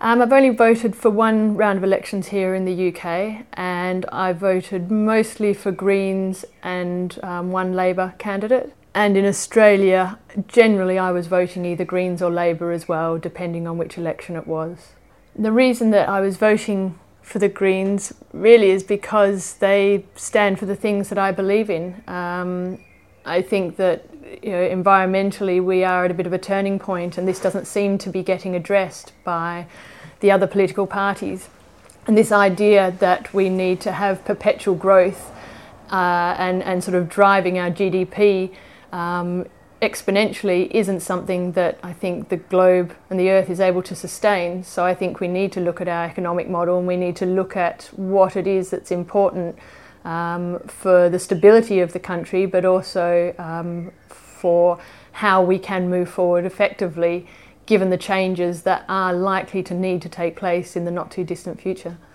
I've only voted for one round of elections here in the UK, and I voted mostly for Greens and one Labor candidate. And in Australia, generally I was voting either Greens or Labor as well, depending on which election it was. The reason that I was voting for the Greens really is because they stand for the things that I believe in. I think that environmentally we are at a bit of a turning point, and this doesn't seem to be getting addressed by the other political parties. And this idea that we need to have perpetual growth and sort of driving our GDP exponentially isn't something that I think the globe and the earth is able to sustain. So I think we need to look at our economic model, and we need to look at what it is that's important for the stability of the country, but also for how we can move forward effectively given the changes that are likely to need to take place in the not too distant future.